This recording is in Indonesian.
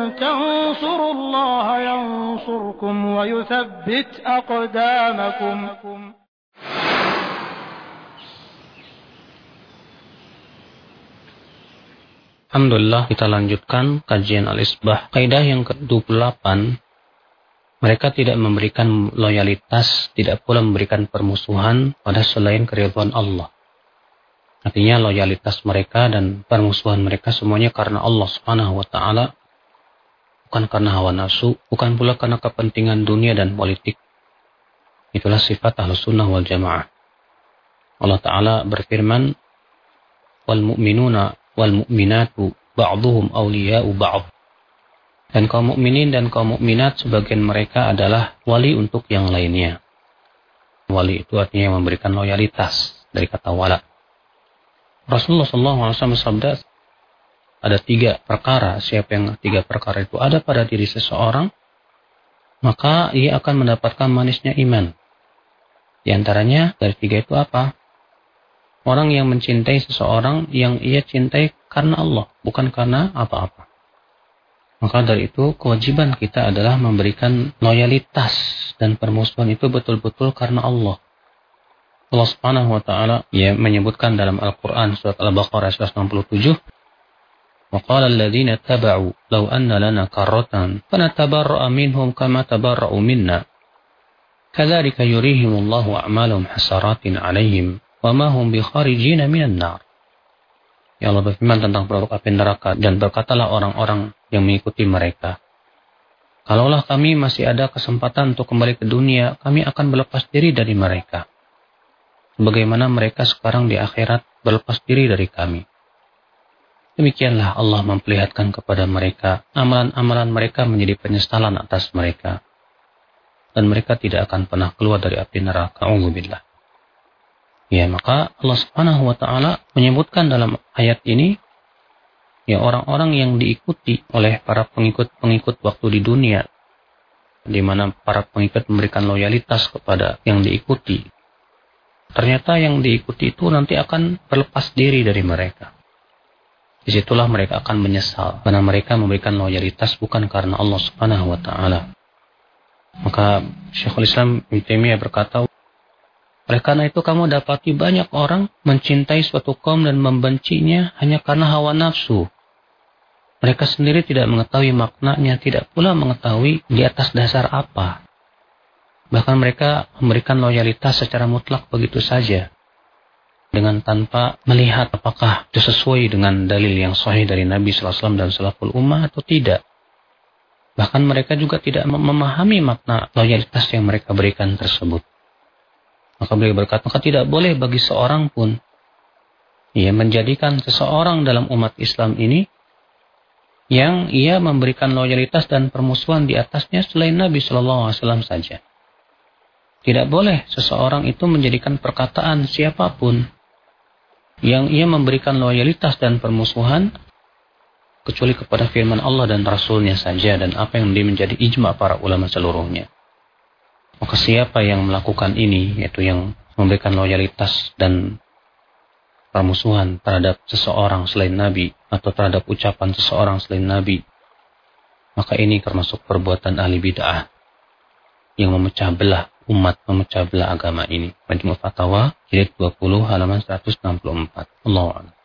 تنصروا الله ينصركم ويثبت أقدامكم. Alhamdulillah, kita lanjutkan kajian Al-Isbah. Kaidah yang ke-28, mereka tidak memberikan loyalitas, tidak pula memberikan permusuhan pada selain keridhaan Allah. Artinya loyalitas mereka dan permusuhan mereka semuanya karena Allah Subhanahu wa taala, bukan karena hawa nafsu, bukan pula karena kepentingan dunia dan politik. Itulah sifat Ahlus Sunnah wal Jamaah. Allah taala berfirman, "Wal mu'minuna wal mu'minatu ba'dhuhum awliya'u ba'd." Dan kaum mukminin dan kaum mukminat sebagian mereka adalah wali untuk yang lainnya. Wali itu artinya memberikan loyalitas, dari kata wala. Rasulullah SAW bersabda, ada 3 perkara, siapa yang 3 perkara itu ada pada diri seseorang, maka ia akan mendapatkan manisnya iman. Di antaranya dari 3 itu apa? Orang yang mencintai seseorang yang ia cintai karena Allah, bukan karena apa-apa. Maka dari itu kewajiban kita adalah memberikan loyalitas dan permusuhan itu betul-betul karena Allah. Allah Subhanahu wa taala menyebutkan dalam Al-Qur'an surat Al-Baqarah 167, "Wa qala alladziina taba'u law anna lana karratan fanatabarra'a minhum kama tabarra'u minna. Kadzalika yurihimullahu a'malahum hasaratin 'alaihim wa ma hum bikharijina minan nar." Ya Allah berfirman tentang penduduk api neraka, dan berkatalah orang-orang yang mengikuti mereka, kalaulah kami masih ada kesempatan untuk kembali ke dunia, kami akan berlepas diri dari mereka, sebagaimana mereka sekarang di akhirat berlepas diri dari kami. Demikianlah Allah memperlihatkan kepada mereka amalan-amalan mereka menjadi penyesalan atas mereka, dan mereka tidak akan pernah keluar dari api neraka. A'udzubillah. Ya, maka Allah Subhanahu wa taala menyebutkan dalam ayat ini, ya, orang-orang yang diikuti oleh para pengikut waktu di dunia, di mana para pengikut memberikan loyalitas kepada yang diikuti. Ternyata yang diikuti itu nanti akan berlepas diri dari mereka. Disitulah mereka akan menyesal, karena mereka memberikan loyalitas bukan karena Allah Subhanahu wa taala. Maka Syekhul Islam Ibnu Taimiyah berkata, oleh karena itu kamu dapati banyak orang mencintai suatu kaum dan membencinya hanya karena hawa nafsu. Mereka sendiri tidak mengetahui maknanya, tidak pula mengetahui di atas dasar apa. Bahkan mereka memberikan loyalitas secara mutlak begitu saja, dengan tanpa melihat apakah itu sesuai dengan dalil yang sahih dari Nabi SAW dan salaful ummah atau tidak. Bahkan mereka juga tidak memahami makna loyalitas yang mereka berikan tersebut. Maka beliau berkata, maka tidak boleh bagi seorang pun menjadikan seseorang dalam umat Islam ini yang ia memberikan loyalitas dan permusuhan di atasnya selain Nabi SAW saja. Tidak boleh seseorang itu menjadikan perkataan siapapun yang ia memberikan loyalitas dan permusuhan kecuali kepada firman Allah dan Rasulnya saja, dan apa yang menjadi ijma para ulama seluruhnya. Maka siapa yang melakukan ini, yaitu yang memberikan loyalitas dan permusuhan terhadap seseorang selain Nabi, atau terhadap ucapan seseorang selain Nabi, maka ini termasuk perbuatan ahli bid'ah yang memecah belah umat, memecah belah agama ini. Majmu' Fatawa, jilid 20, halaman 164. Allahu a'lam.